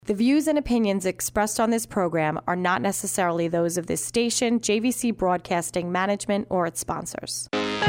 The views and opinions expressed on this program are not necessarily those of this station, JVC Broadcasting Management, or its sponsors.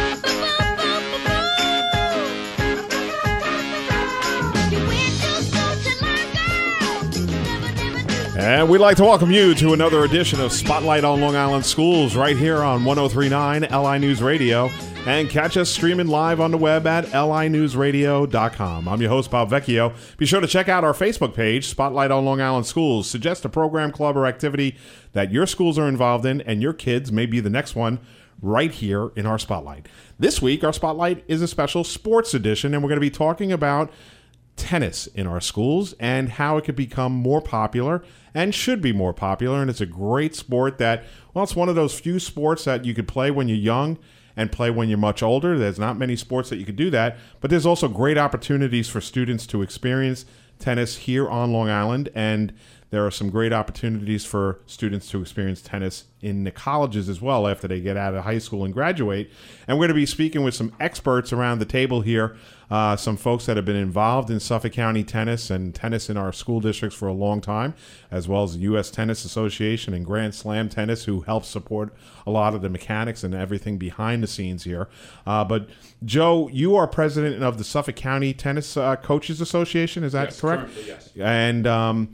And we'd like to welcome you to another edition of Spotlight on Long Island Schools right here on 103.9 LI News Radio. And catch us streaming live on the web at linewsradio.com. I'm your host, Bob Vecchio. Be sure to check out our Facebook page, Spotlight on Long Island Schools. Suggest a program, club, or activity that your schools are involved in, and your kids may be the next one right here in our Spotlight. This week, our Spotlight is a special sports edition, and we're going to be talking about tennis in our schools and how it could become more popular and should be more popular. And it's a great sport that, well, it's one of those few sports that you could play when you're young and play when you're much older. There's not many sports that you could do that, but there's also great opportunities for students to experience tennis here on Long Island, and there are some great opportunities for students to experience tennis in the colleges as well after they get out of high school and graduate. And we're going to be speaking with some experts around the table here, some folks that have been involved in Suffolk County tennis and tennis in our school districts for a long time, as well as the U.S. Tennis Association and Grand Slam Tennis, who helps support a lot of the mechanics and everything behind the scenes here. But Joe, you are president of the Suffolk County Tennis Coaches Association, is that correct? Yes. And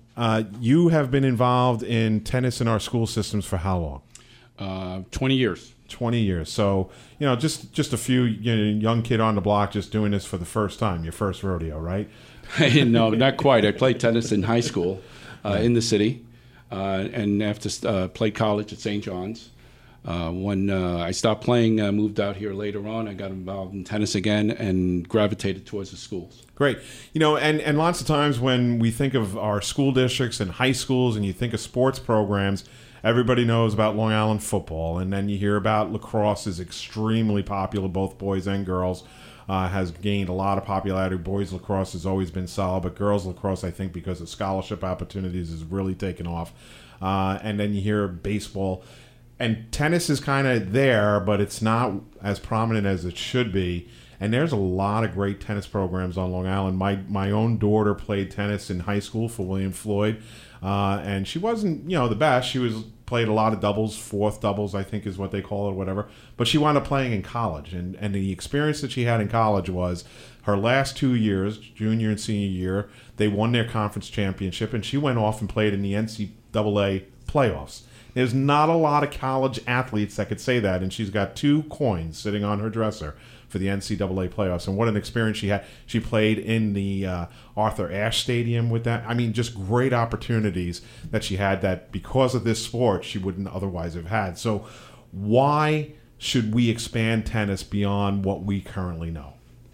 you have been involved in tennis in our school systems for how long? 20 years. 20 years. So, just a few young kid on the block just doing this for the first time, your first rodeo, right? No, not quite. I played tennis in high school in the city, and after played college at St. John's. When I stopped playing, I moved out here later on. I got involved in tennis again and gravitated towards the schools. Great. And lots of times when we think of our school districts and high schools and you think of sports programs, everybody knows about Long Island football. And then you hear about lacrosse is extremely popular, both boys and girls. Has gained a lot of popularity. Boys lacrosse has always been solid, but girls lacrosse, I think, because of scholarship opportunities, has really taken off. And then you hear baseball. And tennis is kind of there, but it's not as prominent as it should be. And there's a lot of great tennis programs on Long Island. My own daughter played tennis in high school for William Floyd. And she wasn't, the best. She played a lot of doubles, fourth doubles, I think is what they call it, or whatever. But she wound up playing in college. And the experience that she had in college was her last 2 years, junior and senior year, they won their conference championship. And she went off and played in the NCAA playoffs. There's not a lot of college athletes that could say that, and she's got 2 coins sitting on her dresser for the NCAA playoffs. And what an experience she had. She played in the Arthur Ashe Stadium with that. I mean, just great opportunities that she had that because of this sport she wouldn't otherwise have had. So why should we expand tennis beyond what we currently know?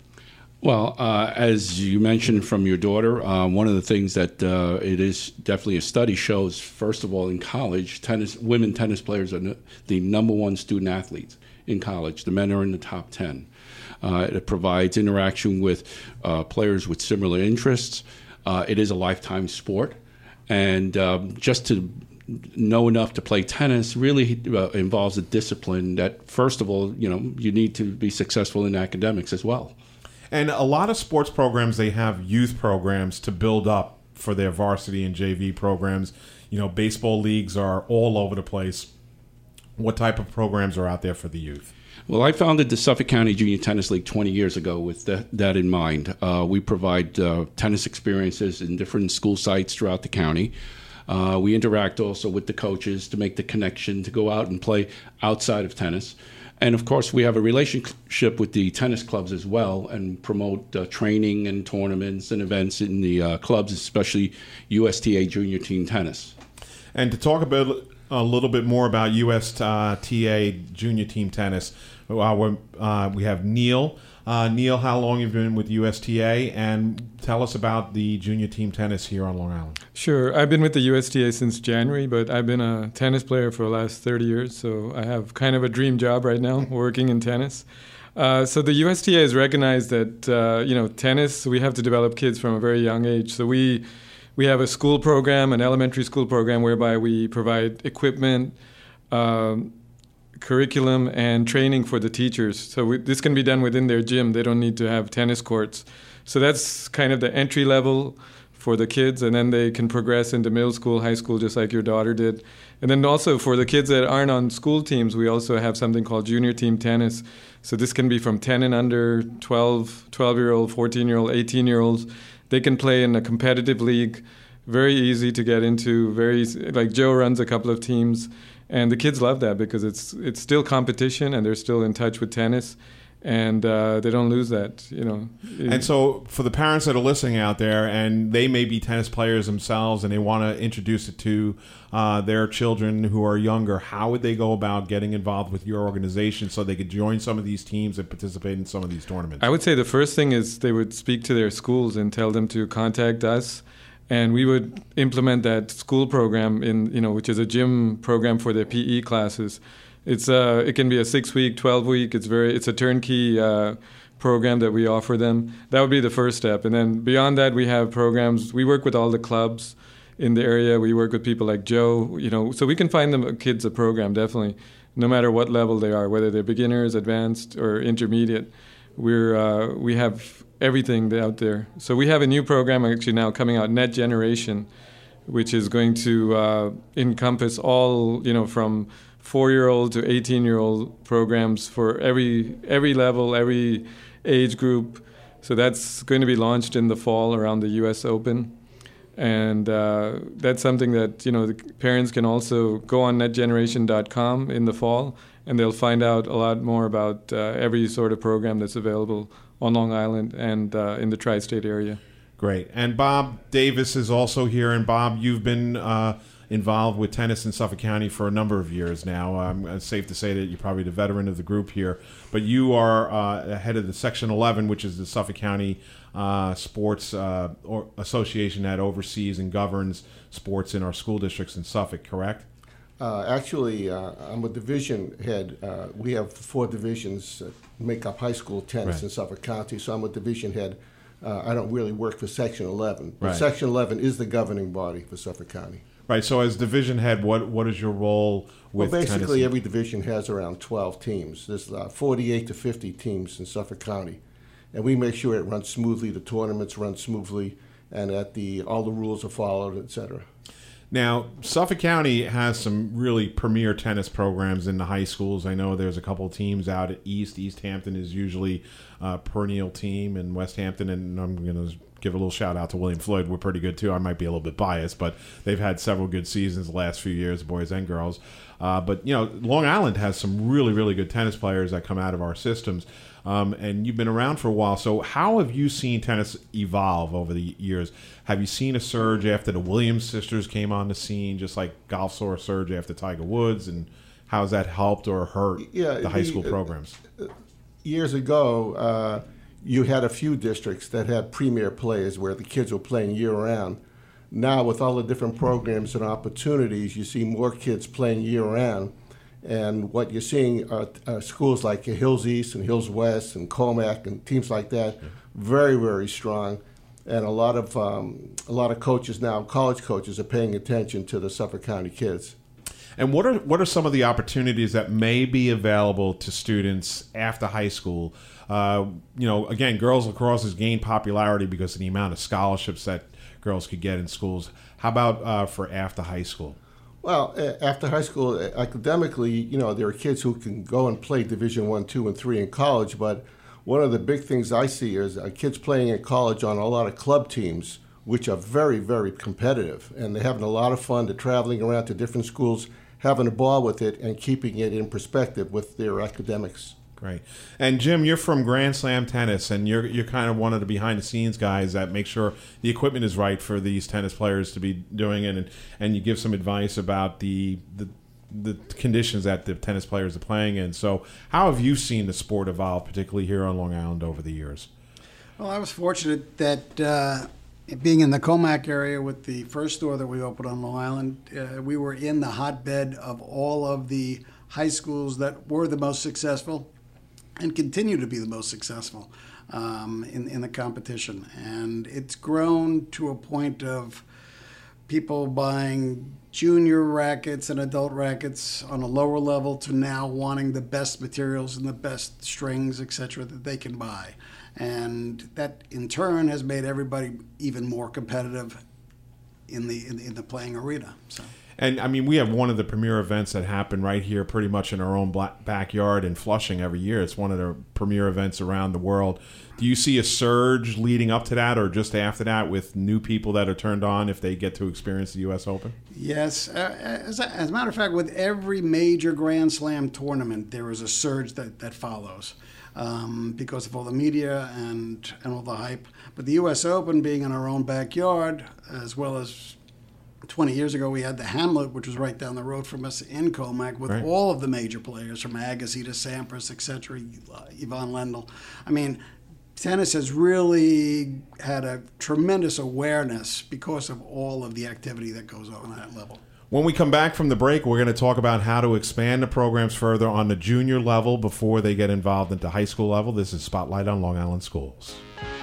Well, as you mentioned from your daughter, one of the things that it is definitely a study shows, first of all, in college, women tennis players are the number one student athletes in college. The men are in the top 10. It provides interaction with players with similar interests. It is a lifetime sport. And just to know enough to play tennis really involves a discipline that, first of all, you need to be successful in academics as well. And a lot of sports programs, they have youth programs to build up for their varsity and JV programs. Baseball leagues are all over the place. What type of programs are out there for the youth? Well, I founded the Suffolk County Junior Tennis League 20 years ago with that in mind. We provide tennis experiences in different school sites throughout the county. We interact also with the coaches to make the connection to go out and play outside of tennis. And, of course, we have a relationship with the tennis clubs as well and promote training and tournaments and events in the clubs, especially USTA Junior Team Tennis. And to talk a little bit more about USTA Junior Team Tennis, we have Neil. Neil, how long have you been with USTA? And tell us about the junior team tennis here on Long Island. Sure. I've been with the USTA since January, but I've been a tennis player for the last 30 years, so I have kind of a dream job right now, working in tennis. So the USTA has recognized that, tennis, we have to develop kids from a very young age. So we have a school program, an elementary school program, whereby we provide equipment, curriculum, and training for the teachers. So this can be done within their gym. They don't need to have tennis courts. So that's kind of the entry level for the kids, and then they can progress into middle school, high school, just like your daughter did. And then also for the kids that aren't on school teams, we also have something called junior team tennis. So this can be from 10 and under, 12-year-old, 14-year-old, 18-year-olds. They can play in a competitive league, very easy to get into, like Joe runs a couple of teams. And the kids love that because it's still competition and they're still in touch with tennis. And they don't lose that, And so for the parents that are listening out there and they may be tennis players themselves and they want to introduce it to their children who are younger, how would they go about getting involved with your organization so they could join some of these teams and participate in some of these tournaments? I would say the first thing is they would speak to their schools and tell them to contact us. And we would implement that school program which is a gym program for their PE classes. It can be a 6-week, 12-week. It's a turnkey program that we offer them. That would be the first step. And then beyond that, we have programs. We work with all the clubs in the area. We work with people like Joe, so we can find them kids a program, definitely, no matter what level they are, whether they're beginners, advanced, or intermediate. We have everything out there. So we have a new program actually now coming out, Net Generation, which is going to encompass all, from 4-year-old to 18-year-old programs for every level, every age group. So that's going to be launched in the fall around the U.S. Open. And that's something that, the parents can also go on netgeneration.com in the fall, and they'll find out a lot more about every sort of program that's available on Long Island and in the tri-state area. Great. And Bob Davis is also here. And Bob, you've been involved with tennis in Suffolk County for a number of years now. It's safe to say that you're probably the veteran of the group here. But you are head of the Section 11, which is the Suffolk County Sports Association that oversees and governs sports in our school districts in Suffolk, correct? Actually, I'm a division head. We have 4 divisions that make up high school tennis in Suffolk County, so I'm a division head. I don't really work for Section 11. But Section 11 is the governing body for Suffolk County. Right. So as division head, what is your role with tennis? Well, basically, every division has around 12 teams. There's 48 to 50 teams in Suffolk County. And we make sure it runs smoothly, the tournaments run smoothly, and that all the rules are followed, et cetera. Now, Suffolk County has some really premier tennis programs in the high schools. I know there's a couple of teams out at East. East Hampton is usually a perennial team, and West Hampton, and I'm going to give a little shout out to William Floyd. We're pretty good too. I might be a little bit biased, but they've had several good seasons the last few years, boys and girls. But Long Island has some really, really good tennis players that come out of our systems. And you've been around for a while. So how have you seen tennis evolve over the years? Have you seen a surge after the Williams sisters came on the scene, just like golf saw a surge after Tiger Woods? And how has that helped or hurt the high school programs? Years ago, you had a few districts that had premier players where the kids were playing year-round. Now, with all the different programs and opportunities, you see more kids playing year-round. And what you're seeing are schools like Hills East and Hills West and Comac and teams like that, very, very strong. And a lot of coaches now, college coaches, are paying attention to the Suffolk County kids. And what are some of the opportunities that may be available to students after high school? Again, girls lacrosse has gained popularity because of the amount of scholarships that girls could get in schools. How about for after high school? Well, after high school, academically, there are kids who can go and play Division I, II, and III in college. But one of the big things I see is kids playing in college on a lot of club teams, which are very, very competitive. And they're having a lot of fun. They're traveling around to different schools, having a ball with it, and keeping it in perspective with their academics. Great. And Jim, you're from Grand Slam Tennis, and you're kind of one of the behind-the-scenes guys that make sure the equipment is right for these tennis players to be doing it, and you give some advice about the conditions that the tennis players are playing in. So how have you seen the sport evolve, particularly here on Long Island over the years? Well, I was fortunate that being in the Comac area with the first store that we opened on Long Island, we were in the hotbed of all of the high schools that were the most successful and continue to be the most successful in the competition. And it's grown to a point of people buying junior rackets and adult rackets on a lower level to now wanting the best materials and the best strings, etc., that they can buy. And that, in turn, has made everybody even more competitive in the playing arena. So. And, I mean, we have one of the premier events that happen right here pretty much in our own backyard in Flushing every year. It's one of the premier events around the world. Do you see a surge leading up to that or just after that with new people that are turned on if they get to experience the U.S. Open? Yes. As a matter of fact, with every major Grand Slam tournament, there is a surge that follows because of all the media and all the hype. But the U.S. Open being in our own backyard, as well as 20 years ago, we had the Hamlet, which was right down the road from us in Comac, with all of the major players, from Agassi to Sampras, etc., Yvonne Lendl. I mean, tennis has really had a tremendous awareness because of all of the activity that goes on at that level. When we come back from the break, we're going to talk about how to expand the programs further on the junior level before they get involved into high school level. This is Spotlight on Long Island Schools.